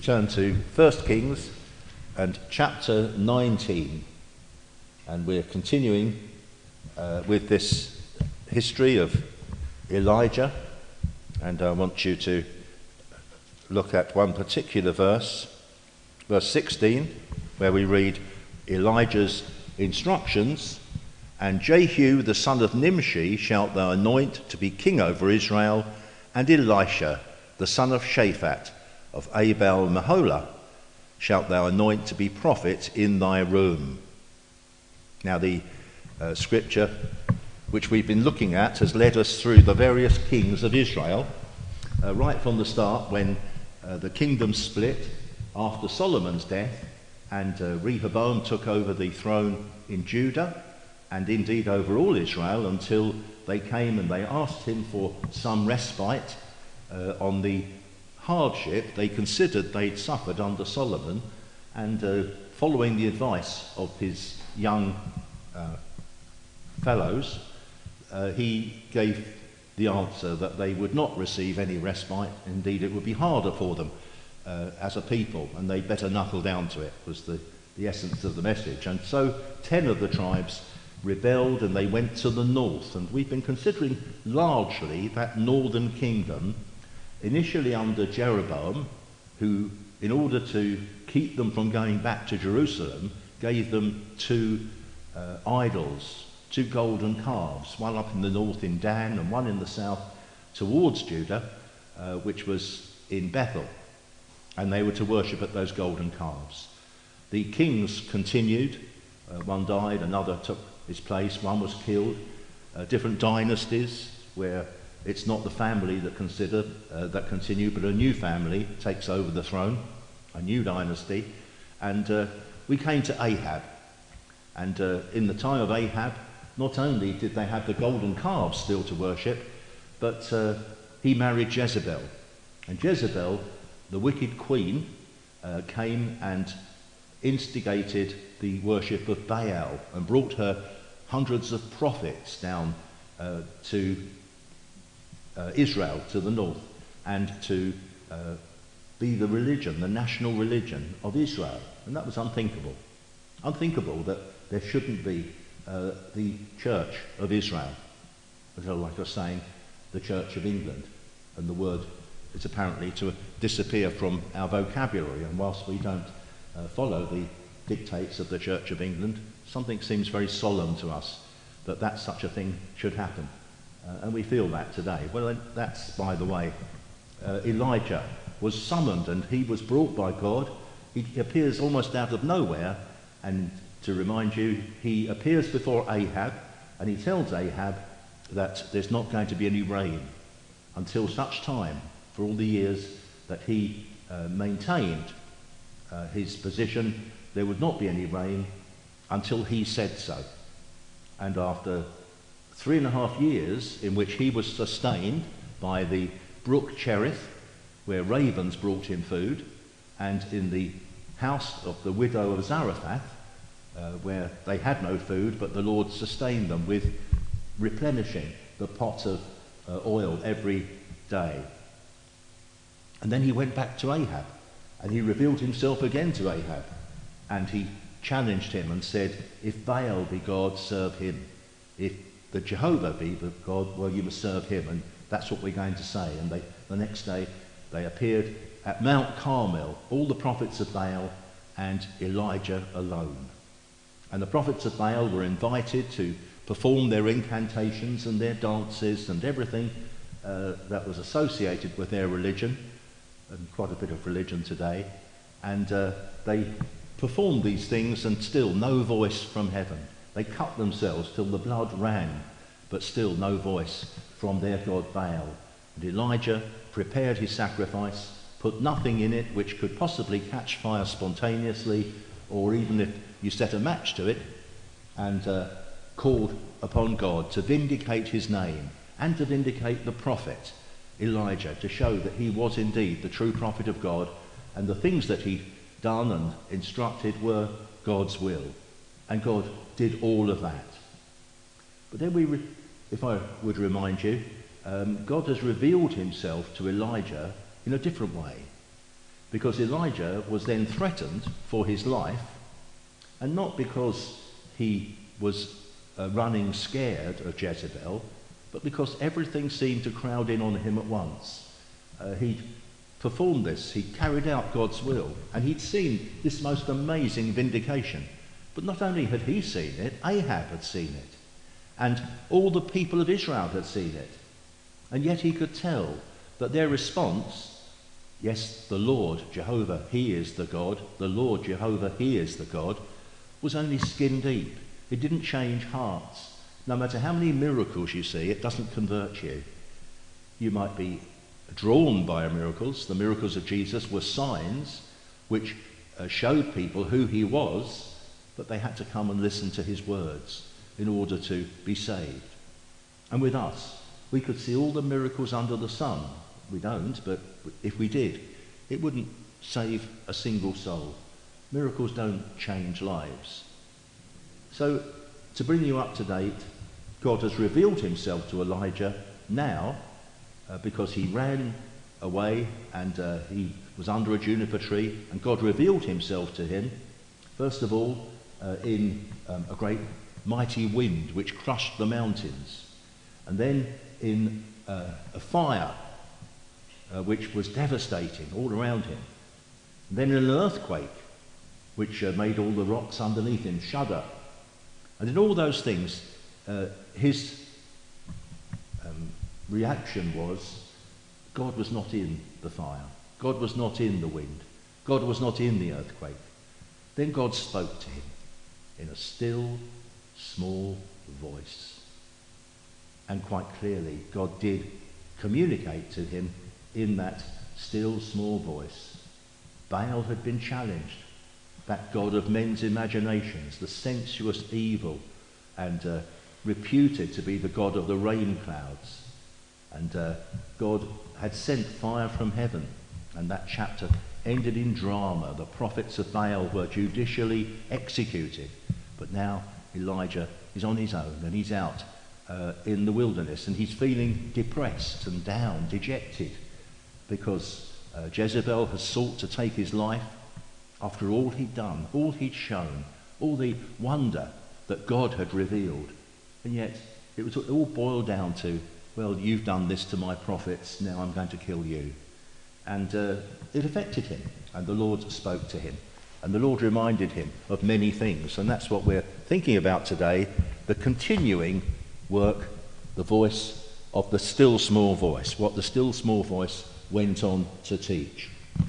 turn to 1 Kings and chapter 19, and we're continuing with this history of Elijah, and I want you to look at one particular verse 16, where we read Elijah's instructions. And Jehu the son of Nimshi shalt thou anoint to be king over Israel, and Elisha the son of Shaphat of Abel Meholah shalt thou anoint to be prophet in thy room. Now the scripture which we've been looking at has led us through the various kings of Israel, right from the start when the kingdom split after Solomon's death, and Rehoboam took over the throne in Judah and indeed over all Israel, until they came and they asked him for some respite on the hardship they considered they'd suffered under Solomon, and following the advice of his young fellows, he gave the answer that they would not receive any respite. Indeed, it would be harder for them as a people, and they'd better knuckle down to it, was the essence of the message. And so 10 of the tribes rebelled, and they went to the north. And we've been considering largely that northern kingdom, initially under Jeroboam, who, in order to keep them from going back to Jerusalem, gave them two idols, two golden calves, one up in the north in Dan and one in the south towards Judah, which was in Bethel. And they were to worship at those golden calves. The kings continued. One died, another took his place, one was killed. Different dynasties where it's not the family that continue, but a new family takes over the throne, a new dynasty. And we came to Ahab. And in the time of Ahab, not only did they have the golden calves still to worship, but he married Jezebel. And Jezebel, the wicked queen, came and instigated the worship of Baal and brought her hundreds of prophets down to Israel, to the north, and to be the religion, the national religion of Israel. And that was unthinkable. Unthinkable that there shouldn't be the Church of Israel. As like I was saying, the Church of England. And the word is apparently to disappear from our vocabulary. And whilst we don't follow the dictates of the Church of England, something seems very solemn to us that such a thing should happen. And we feel that today. Well, that's by the way. Elijah was summoned, and he was brought by God. He appears almost out of nowhere, and to remind you, he appears before Ahab, and he tells Ahab that there's not going to be any rain until such time, for all the years that he maintained his position, there would not be any rain until he said so. And after 3.5 years in which he was sustained by the brook Cherith, where ravens brought him food, and in the house of the widow of Zarephath, where they had no food, but the Lord sustained them with replenishing the pot of oil every day. And then he went back to Ahab, and he revealed himself again to Ahab, and he challenged him and said, if Baal be God, serve him. If the Jehovah be the God, well, you must serve him. And that's what we're going to say. And the next day they appeared at Mount Carmel, all the prophets of Baal and Elijah alone. And the prophets of Baal were invited to perform their incantations and their dances and everything that was associated with their religion, and quite a bit of religion today. And they performed these things, and still no voice from heaven. They cut themselves till the blood ran, but still no voice from their god Baal. And Elijah prepared his sacrifice, put nothing in it which could possibly catch fire spontaneously, or even if you set a match to it, and called upon God to vindicate his name and to vindicate the prophet Elijah, to show that he was indeed the true prophet of God, and the things that he'd done and instructed were God's will. And God did all of that. But then if I would remind you, God has revealed himself to Elijah in a different way. because Elijah was then threatened for his life, and not because he was running scared of Jezebel, but because everything seemed to crowd in on him at once. He'd performed this, he carried out God's will, and he'd seen this most amazing vindication. But not only had he seen it, Ahab had seen it, and all the people of Israel had seen it. And yet he could tell that their response, yes, the Lord Jehovah, he is the God, the Lord Jehovah, he is the God, was only skin deep. It didn't change hearts. No matter how many miracles you see, it doesn't convert you. You might be drawn by miracles. The miracles of Jesus were signs which showed people who he was, but they had to come and listen to his words in order to be saved. And with us, we could see all the miracles under the sun. We don't, but if we did, it wouldn't save a single soul. Miracles don't change lives. So, to bring you up to date, God has revealed himself to Elijah now because he ran away and he was under a juniper tree, and God revealed himself to him, first of all, in a great mighty wind which crushed the mountains, and then in a fire which was devastating all around him, and then in an earthquake which made all the rocks underneath him shudder. And in all those things, his reaction was God was not in the fire. God was not in the wind. God was not in the earthquake. Then God spoke to him in a still, small voice. And quite clearly, God did communicate to him in that still, small voice. Baal had been challenged. That god of men's imaginations, the sensuous evil, and reputed to be the god of the rain clouds. And God had sent fire from heaven, and that chapter ended in drama. The prophets of Baal were judicially executed. But now Elijah is on his own, and he's out in the wilderness, and he's feeling depressed and down, dejected, because Jezebel has sought to take his life after all he'd done, all he'd shown, all the wonder that God had revealed. And yet it was all boiled down to, well, you've done this to my prophets, now I'm going to kill you. And it affected him, and the Lord spoke to him, and the Lord reminded him of many things. And that's what we're thinking about today, the continuing work, the voice of the still small voice, what the still small voice went on to teach.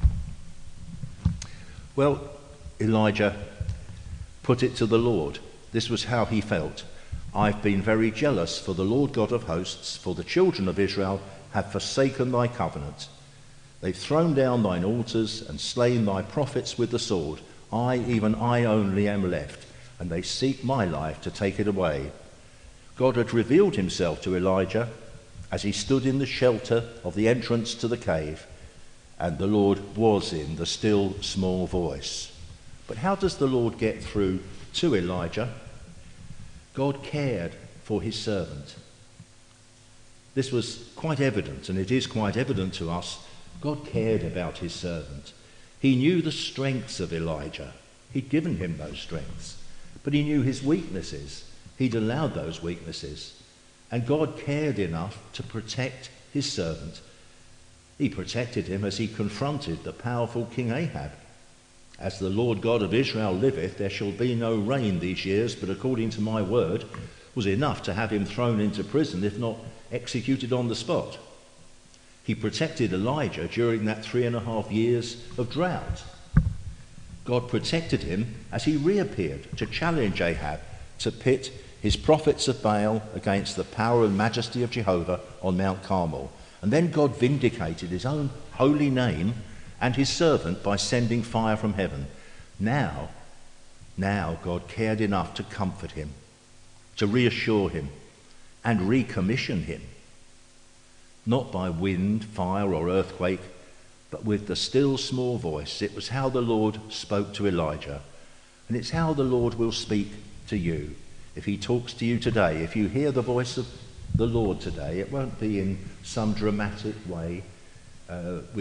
Well, Elijah put it to the Lord. This was how he felt. I've been very jealous for the Lord God of hosts, for the children of Israel have forsaken thy covenant. They've thrown down thine altars and slain thy prophets with the sword. I, even I only, am left, and they seek my life to take it away. God had revealed himself to Elijah as he stood in the shelter of the entrance to the cave, and the Lord was in the still small voice. But how does the Lord get through to Elijah? God cared for his servant. This was quite evident, and it is quite evident to us. God cared about his servant. He knew the strengths of Elijah. He'd given him those strengths, but he knew his weaknesses. He'd allowed those weaknesses, and God cared enough to protect his servant. He protected him as he confronted the powerful King Ahab. As the Lord God of Israel liveth, there shall be no rain these years, but according to my word, was enough to have him thrown into prison, if not executed on the spot. He protected Elijah during that 3.5 years of drought. God protected him as he reappeared to challenge Ahab to pit his prophets of Baal against the power and majesty of Jehovah on Mount Carmel. And then God vindicated his own holy name and his servant by sending fire from heaven. Now God cared enough to comfort him, to reassure him, and recommission him. Not by wind, fire, or earthquake, but with the still small voice. It was how the Lord spoke to Elijah, and it's how the Lord will speak to you. If he talks to you today, if you hear the voice of the Lord today, it won't be in some dramatic way with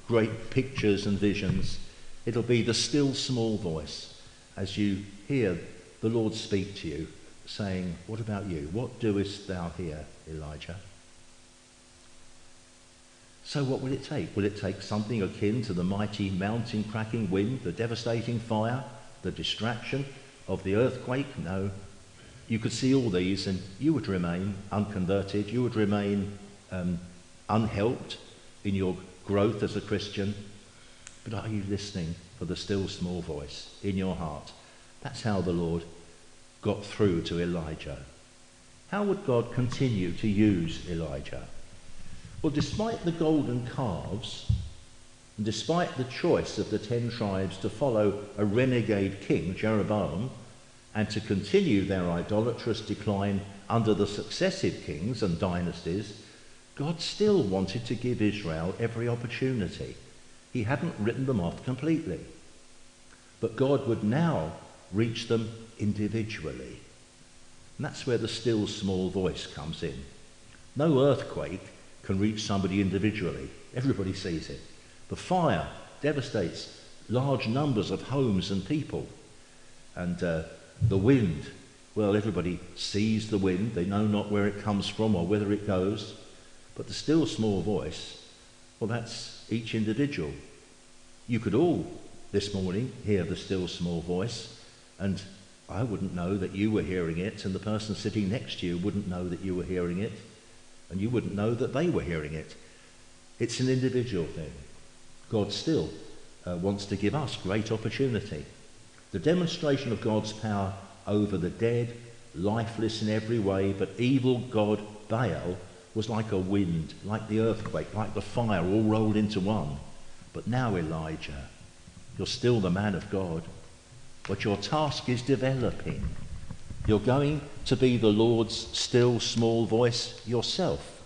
great pictures and visions. It'll be the still small voice as you hear the Lord speak to you, saying, "What about you? What doest thou here, Elijah?" So what will it take? Will it take something akin to the mighty mountain-cracking wind, the devastating fire, the distraction of the earthquake? No. You could see all these and you would remain unconverted. You would remain unhelped in your growth as a Christian. But are you listening for the still small voice in your heart? That's how the Lord got through to Elijah. How would God continue to use Elijah? Well, despite the golden calves, and despite the choice of the 10 tribes to follow a renegade king, Jeroboam, and to continue their idolatrous decline under the successive kings and dynasties, God still wanted to give Israel every opportunity. He hadn't written them off completely. But God would now reach them individually. And that's where the still small voice comes in. No earthquake can reach somebody individually. Everybody sees it. The fire devastates large numbers of homes and people. And the wind, well, everybody sees the wind. They know not where it comes from or whither it goes. But the still small voice, well, that's each individual. You could all, this morning, hear the still small voice, and I wouldn't know that you were hearing it, and the person sitting next to you wouldn't know that you were hearing it, and you wouldn't know that they were hearing it. It's an individual thing. God still wants to give us great opportunity. The demonstration of God's power over the dead, lifeless in every way, but evil god Baal was like a wind, like the earthquake, like the fire, all rolled into one. But now, Elijah, you're still the man of God, but your task is developing. You're going to be the Lord's still small voice yourself.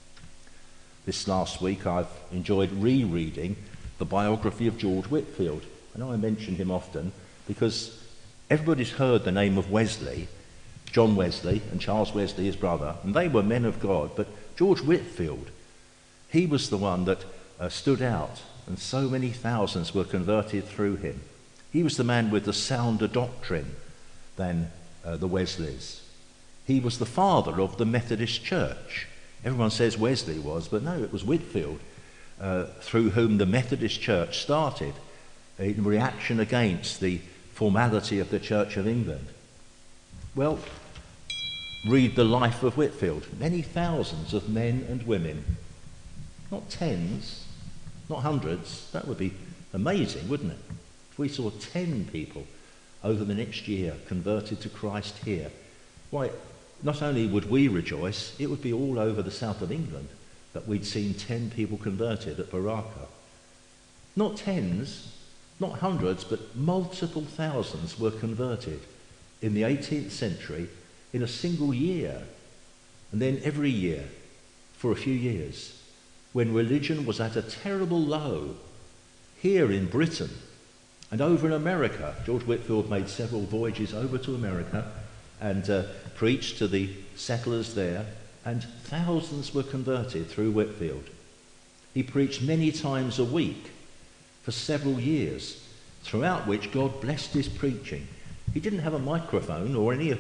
This last week I've enjoyed rereading the biography of George Whitefield. I know I mention him often because everybody's heard the name of Wesley, John Wesley and Charles Wesley, his brother, and they were men of God. But George Whitefield, he was the one that stood out, and so many thousands were converted through him. He was the man with the sounder doctrine than the Wesleys. He was the father of the Methodist Church. Everyone says Wesley was, but no, it was Whitefield, through whom the Methodist Church started in reaction against the formality of the Church of England. Well, read the life of Whitefield. Many thousands of men and women, not tens, not hundreds. That would be amazing, wouldn't it? If we saw 10 people over the next year converted to Christ here, why, not only would we rejoice, it would be all over the south of England that we'd seen 10 people converted at Baraka. Not tens, not hundreds, but multiple thousands were converted in the 18th century in a single year, and then every year for a few years, when religion was at a terrible low here in Britain. And over in America, George Whitefield made several voyages over to America and preached to the settlers there, and thousands were converted through Whitefield. He preached many times a week for several years, throughout which God blessed his preaching. He didn't have a microphone or any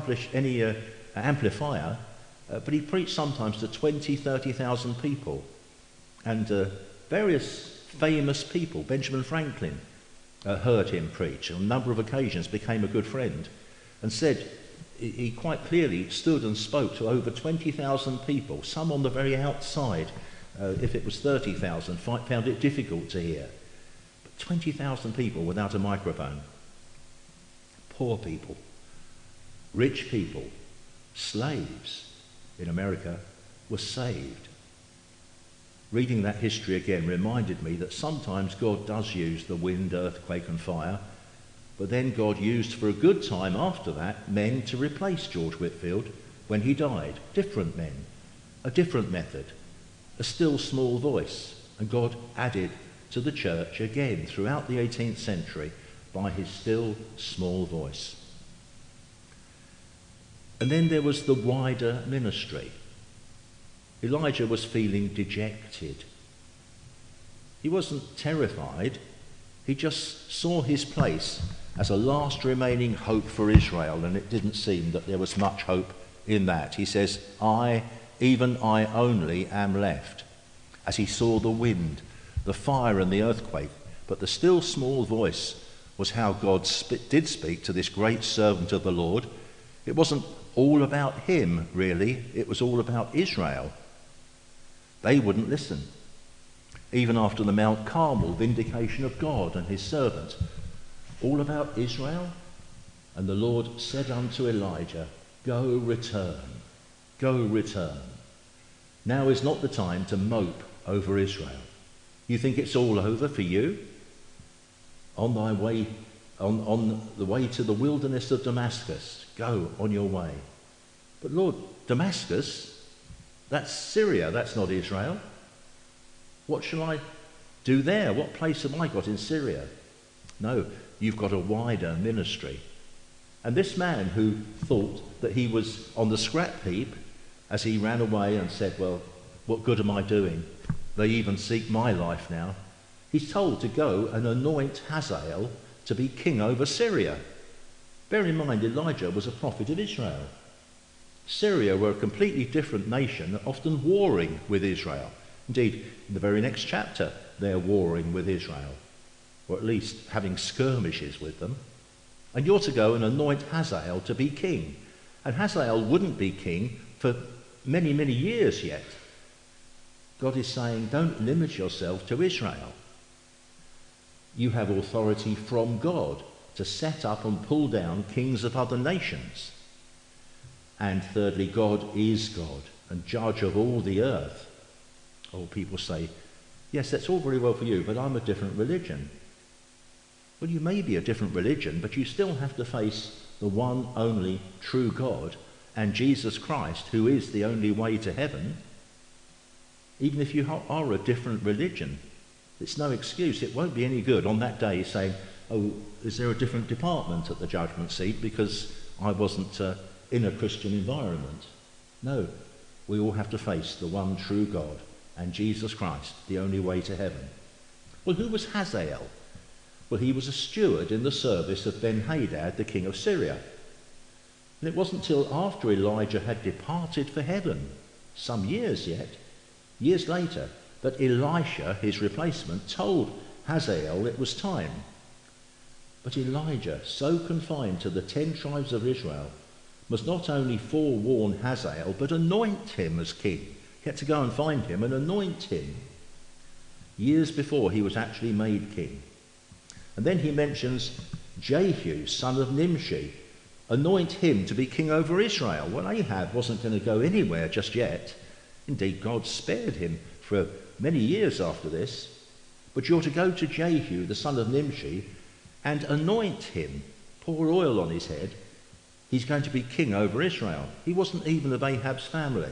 amplifier, but he preached sometimes to 20, 30,000 people. And various famous people, Benjamin Franklin, heard him preach on a number of occasions, became a good friend, and said he quite clearly stood and spoke to over 20,000 people, some on the very outside. If it was 30,000, found it difficult to hear. But 20,000 people without a microphone. Poor people, rich people, slaves in America were saved. Reading that history again reminded me that sometimes God does use the wind, earthquake and fire, but then God used for a good time after that men to replace George Whitefield when he died. Different men, a different method, a still small voice, and God added to the church again throughout the 18th century by his still small voice. And then there was the wider ministry. Elijah was feeling dejected. He wasn't terrified. He just saw his place as a last remaining hope for Israel, and it didn't seem that there was much hope in that. He says, I, even I only, am left. As he saw the wind, the fire and the earthquake, but the still small voice was how God did speak to this great servant of the Lord. It wasn't all about him, really. It was all about Israel. They wouldn't listen. Even after the Mount Carmel vindication of God and his servant, all about Israel. And the Lord said unto Elijah, go return, go return. Now is not the time to mope over Israel. You think it's all over for you? On thy way, on the way to the wilderness of Damascus, go on your way. But Lord, Damascus, that's Syria, that's not Israel. What shall I do there? What place have I got in Syria? No, you've got a wider ministry. And this man who thought that he was on the scrap heap as he ran away and said, well, what good am I doing? They even seek my life now. He's told to go and anoint Hazael to be king over Syria. Bear in mind, Elijah was a prophet of Israel. Syria were a completely different nation, often warring with Israel. Indeed, in the very next chapter, they're warring with Israel, or at least having skirmishes with them. And you're to go and anoint Hazael to be king. And Hazael wouldn't be king for many, many years yet. God is saying, don't limit yourself to Israel. You have authority from God to set up and pull down kings of other nations. And thirdly, God is God and judge of all the earth. Oh, people say, yes, that's all very well for you, but I'm a different religion. Well, you may be a different religion, but you still have to face the one only true God and Jesus Christ, who is the only way to heaven. Even if you are a different religion, it's no excuse. It won't be any good on that day saying, oh, is there a different department at the judgment seat because I wasn't in a Christian environment? No, we all have to face the one true God and Jesus Christ, the only way to heaven. Well, who was Hazael? Well, he was a steward in the service of Ben-Hadad, the king of Syria. And it wasn't till after Elijah had departed for heaven, some years yet, years later, that Elisha, his replacement, told Hazael it was time. But Elijah, so confined to the 10 tribes of Israel, must not only forewarn Hazael, but anoint him as king. He had to go and find him and anoint him years before he was actually made king. And then he mentions Jehu, son of Nimshi. Anoint him to be king over Israel. Well, Ahab wasn't going to go anywhere just yet. Indeed, God spared him for many years after this. But you're to go to Jehu, the son of Nimshi, and anoint him. Pour oil on his head. He's going to be king over Israel. He wasn't even of Ahab's family.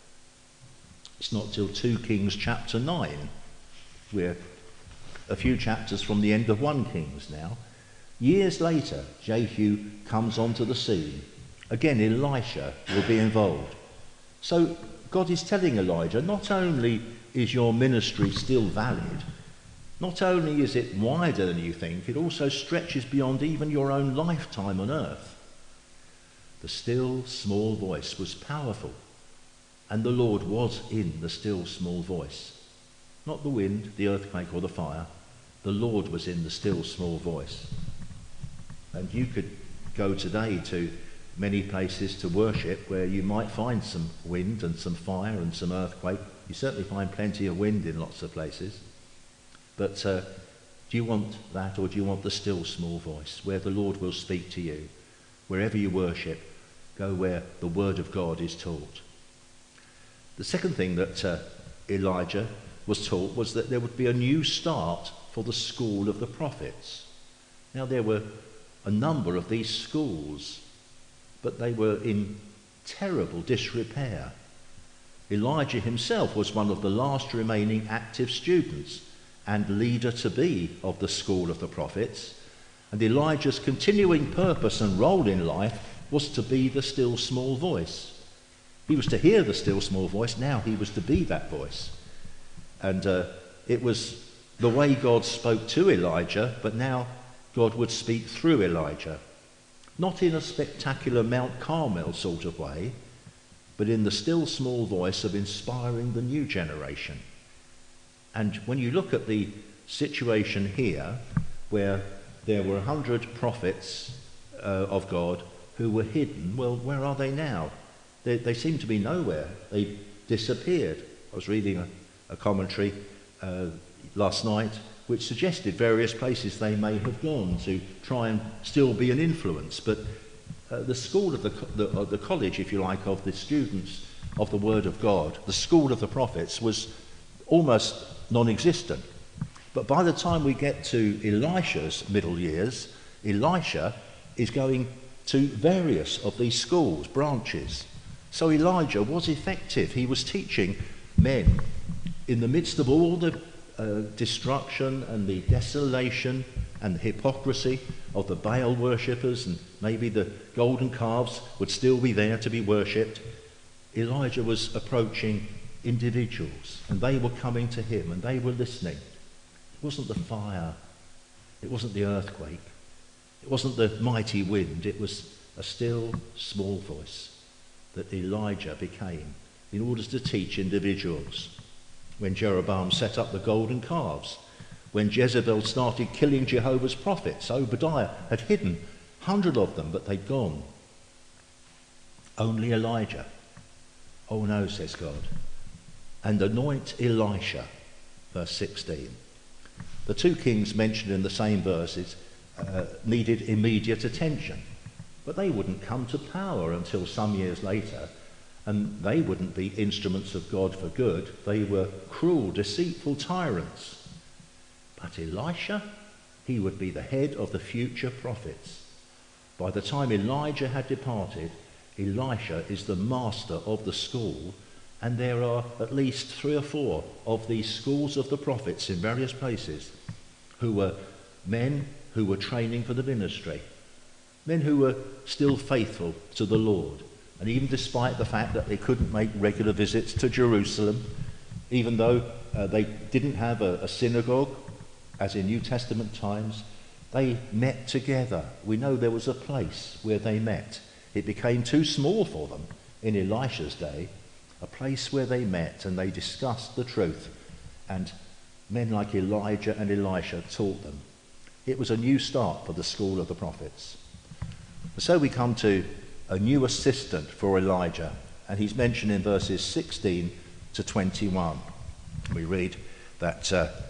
It's not till 2 Kings chapter 9. We're a few chapters from the end of 1 Kings now. Years later, Jehu comes onto the scene. Again, Elisha will be involved. So God is telling Elijah, not only is your ministry still valid, not only is it wider than you think, it also stretches beyond even your own lifetime on earth. The still small voice was powerful, and the Lord was in the still small voice. Not the wind, the earthquake or the fire. The Lord was in the still small voice. And you could go today to many places to worship where you might find some wind and some fire and some earthquake. You certainly find plenty of wind in lots of places. But do you want that, or do you want the still small voice where the Lord will speak to you? Wherever you worship, go where the word of God is taught. The second thing that Elijah was taught was that there would be a new start for the school of the prophets. Now, there were a number of these schools, but they were in terrible disrepair. Elijah himself was one of the last remaining active students and leader to be of the school of the prophets. And Elijah's continuing purpose and role in life was to be the still small voice. He was to hear the still small voice, now he was to be that voice. And it was the way God spoke to Elijah, but now God would speak through Elijah. Not in a spectacular Mount Carmel sort of way, but in the still small voice of inspiring the new generation. And when you look at the situation here, where there were 100 prophets of God who were hidden, well, where are they now? They seem to be nowhere. They disappeared. I was reading a commentary last night which suggested various places they may have gone to try and still be an influence. But the school of the college, if you like, of the students of the Word of God, the school of the prophets, was almost non-existent. But by the time we get to Elisha's middle years, Elisha is going to various of these schools, branches. So Elijah was effective. He was teaching men in the midst of all the destruction and the desolation and the hypocrisy of the Baal worshippers, and maybe the golden calves would still be there to be worshipped. Elijah was approaching individuals, and they were coming to him, and they were listening. It wasn't the fire, it wasn't the earthquake, it wasn't the mighty wind, it was a still small voice that Elijah became in order to teach individuals. When Jeroboam set up the golden calves, when Jezebel started killing Jehovah's prophets, Obadiah had hidden 100 of them, but they'd gone. Only Elijah. Oh no, says God. And anoint Elisha, verse 16. The two kings mentioned in the same verses needed immediate attention, but they wouldn't come to power until some years later, and they wouldn't be instruments of God for good. They were cruel, deceitful tyrants. But Elisha, he would be the head of the future prophets. By the time Elijah had departed, Elisha is the master of the school, and there are at least 3 or 4 of these schools of the prophets in various places who were men who were training for the ministry, men who were still faithful to the Lord. And even despite the fact that they couldn't make regular visits to Jerusalem, even though they didn't have a synagogue, as in New Testament times, they met together. We know there was a place where they met. It became too small for them in Elisha's day, a place where they met and they discussed the truth. And men like Elijah and Elisha taught them. It was a new start for the school of the prophets. So we come to a new assistant for Elijah, and he's mentioned in verses 16 to 21. We read that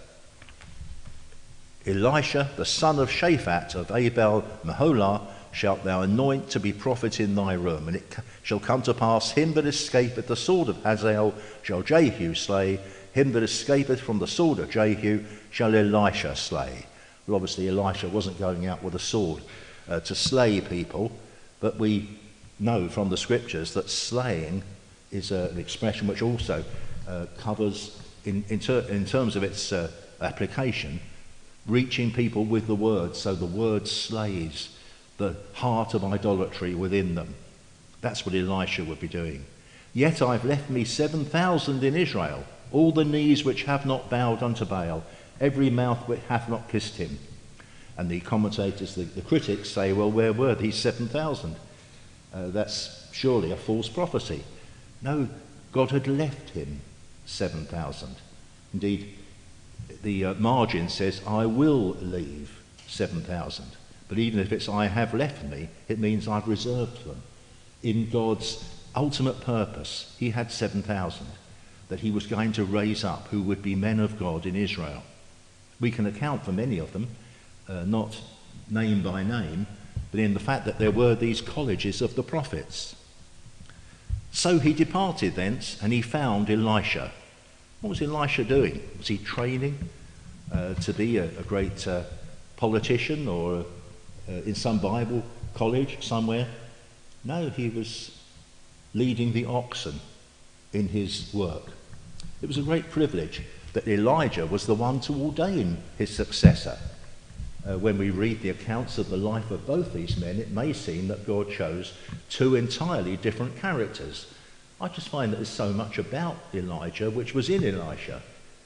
Elisha, the son of Shaphat of Abel Meholah, shalt thou anoint to be prophet in thy room, and it shall come to pass, him that escapeth the sword of Hazael shall Jehu slay, him that escapeth from the sword of Jehu shall Elisha slay. Well, obviously Elisha wasn't going out with a sword to slay people, but we know from the scriptures that slaying is an expression which also covers, in terms of its application, reaching people with the word, so the word slays the heart of idolatry within them. That's what Elisha would be doing. Yet I've left me 7,000 in Israel, all the knees which have not bowed unto Baal, every mouth which hath not kissed him. And the commentators, the critics say, well, where were these 7,000? That's surely a false prophecy. No, God had left him 7,000. Indeed, the margin says, I will leave 7,000. But even if it's I have left me, it means I've reserved them. In God's ultimate purpose, he had 7,000 that he was going to raise up who would be men of God in Israel. We can account for many of them, not name by name, but in the fact that there were these colleges of the prophets. So he departed thence, and he found Elisha. What was Elisha doing? Was he training to be a great politician or in some Bible college somewhere? No, he was leading the oxen in his work. It was a great privilege that Elijah was the one to ordain his successor. When we read the accounts of the life of both these men, it may seem that God chose 2 entirely different characters. I just find that there's so much about Elijah which was in Elisha.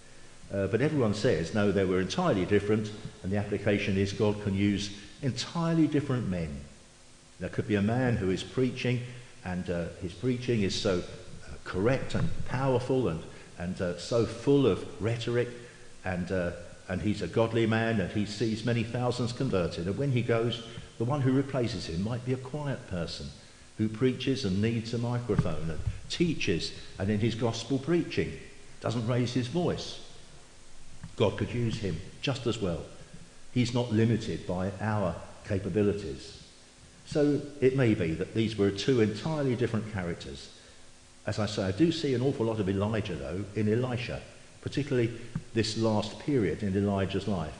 But everyone says, no, they were entirely different, and the application is God can use entirely different men. There could be a man who is preaching, and his preaching is so correct and powerful and so full of rhetoric, and he's a godly man, and he sees many thousands converted. And when he goes, the one who replaces him might be a quiet person who preaches and needs a microphone and teaches, and in his gospel preaching doesn't raise his voice. God could use him just as well. He's not limited by our capabilities. So it may be that these were two entirely different characters. As I say, I do see an awful lot of Elijah, though, in Elisha, particularly this last period in Elijah's life.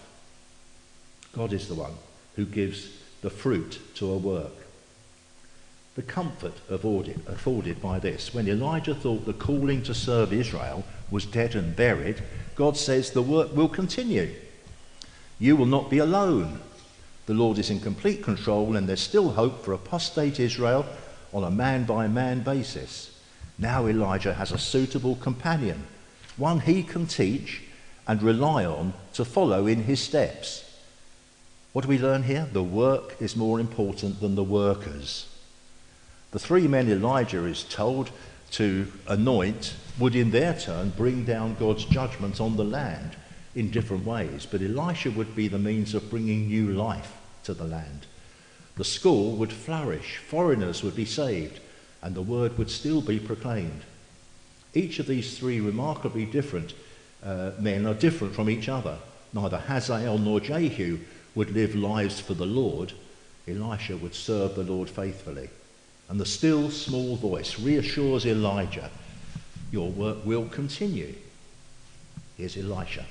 God is the one who gives the fruit to a work. The comfort afforded by this, when Elijah thought the calling to serve Israel was dead and buried, God says the work will continue. You will not be alone. The Lord is in complete control, and there's still hope for apostate Israel on a man-by-man basis. Now Elijah has a suitable companion, one he can teach and rely on to follow in his steps. What do we learn here? The work is more important than the workers. The three men Elijah is told to anoint would in their turn bring down God's judgment on the land in different ways, but Elisha would be the means of bringing new life to the land. The school would flourish, foreigners would be saved, and the word would still be proclaimed. Each of these three remarkably different men are different from each other. Neither Hazael nor Jehu would live lives for the Lord. Elisha would serve the Lord faithfully. And the still small voice reassures Elijah, your work will continue. Here's Elisha.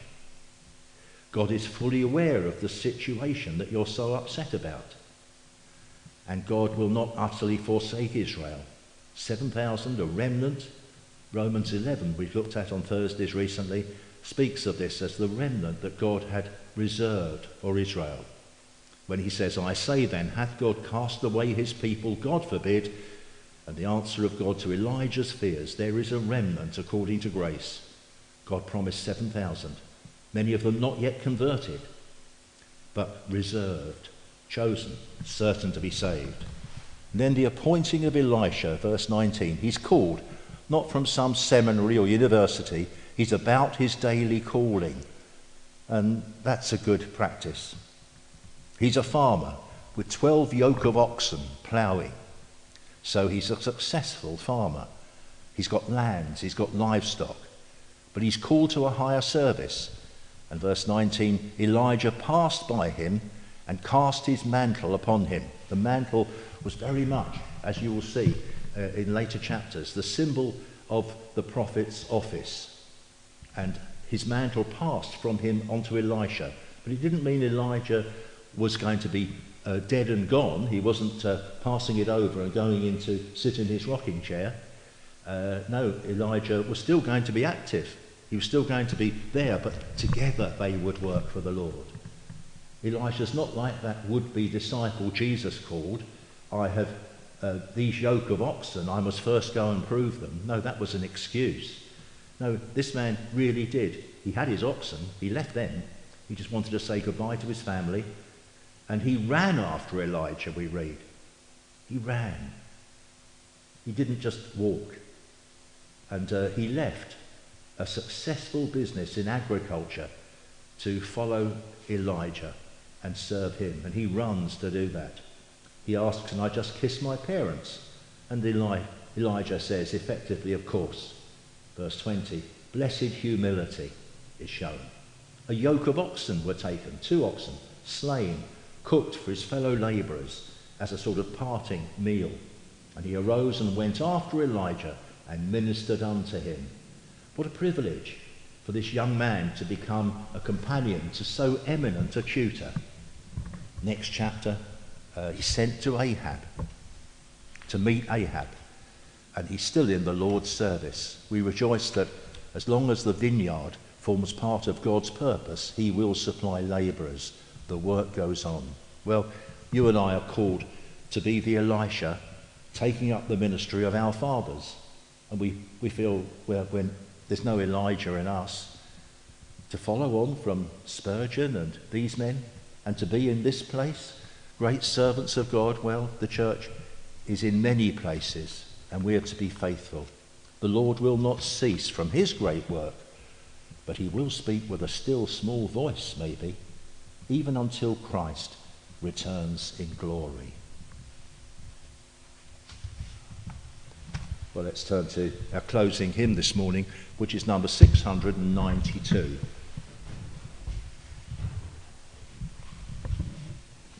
God is fully aware of the situation that you're so upset about. And God will not utterly forsake Israel. 7,000, a remnant. Romans 11, we've looked at on Thursdays recently, speaks of this as the remnant that God had reserved for Israel. When he says, I say then, hath God cast away his people? God forbid. And the answer of God to Elijah's fears, there is a remnant according to grace. God promised 7,000, many of them not yet converted, but reserved, chosen, certain to be saved. And then the appointing of Elisha, verse 19. He's called, not from some seminary or university, he's about his daily calling. And that's a good practice. He's a farmer with 12 yoke of oxen ploughing. So he's a successful farmer. He's got lands, he's got livestock. But he's called to a higher service. And verse 19, Elijah passed by him and cast his mantle upon him. The mantle was very much, as you will see in later chapters, the symbol of the prophet's office. And his mantle passed from him onto Elisha. But it didn't mean Elijah was going to be dead and gone. He wasn't passing it over and going in to sit in his rocking chair. No, Elijah was still going to be active. He was still going to be there, but together they would work for the Lord. Elijah's not like that would-be disciple Jesus called. I have these yoke of oxen, I must first go and prove them. No, that was an excuse. No, this man really did. He had his oxen, he left them. He just wanted to say goodbye to his family. And he ran after Elijah, we read. He ran. He didn't just walk. And he left a successful business in agriculture to follow Elijah and serve him. And he runs to do that. He asks, can I just kiss my parents? And Elijah says, effectively, of course. Verse 20, blessed humility is shown. A yoke of oxen were taken, 2 oxen, slain, cooked for his fellow labourers as a sort of parting meal. And he arose and went after Elijah and ministered unto him. What a privilege for this young man to become a companion to so eminent a tutor. Next chapter, he's sent to Ahab, to meet Ahab, and he's still in the Lord's service. We rejoice that as long as the vineyard forms part of God's purpose, he will supply labourers. The work goes on. Well, you and I are called to be the Elisha taking up the ministry of our fathers. And we feel, well, when there's no Elijah in us, to follow on from Spurgeon and these men and to be in this place, great servants of God? Well, the church is in many places and we are to be faithful. The Lord will not cease from his great work, but he will speak with a still small voice, maybe, even until Christ returns in glory. Well, let's turn to our closing hymn this morning, which is number 692.